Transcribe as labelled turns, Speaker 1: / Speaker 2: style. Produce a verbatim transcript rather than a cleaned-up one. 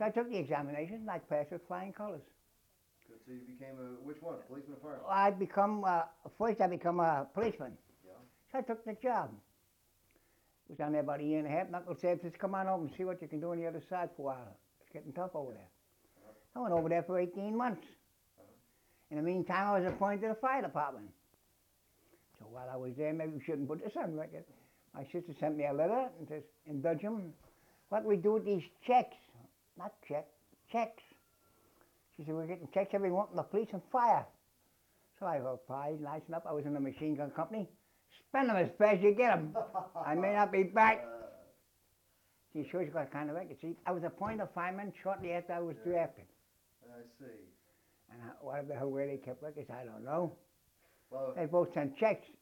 Speaker 1: So I took the examination and I passed with flying colours.
Speaker 2: Good. So you became a, which one, a policeman or fireman?
Speaker 1: I become, uh, first I become a policeman.
Speaker 2: Yeah.
Speaker 1: So I took the job. Was down there about a year and a half. Knuckles said, just come on over and see what you can do on the other side for a while. It's getting tough over there.
Speaker 2: Uh-huh.
Speaker 1: I went over there for eighteen months.
Speaker 2: Uh-huh.
Speaker 1: In the meantime, I was appointed to the fire department. So while I was there, maybe we shouldn't put this on record. My sister sent me a letter and says, in Belgium, what we do with these checks, not check, checks. She said, we're getting checks every month from the police and fire. So I replied, nice enough, I was in a machine gun company. Spend them as fast as you get them. I may not be back.
Speaker 2: Uh,
Speaker 1: She sure she got kind of record. See, I was appointed a fireman shortly after I was
Speaker 2: Yeah.
Speaker 1: drafted.
Speaker 2: I see.
Speaker 1: And I, what the hell, where they kept records, I don't know.
Speaker 2: Well,
Speaker 1: They both sent checks.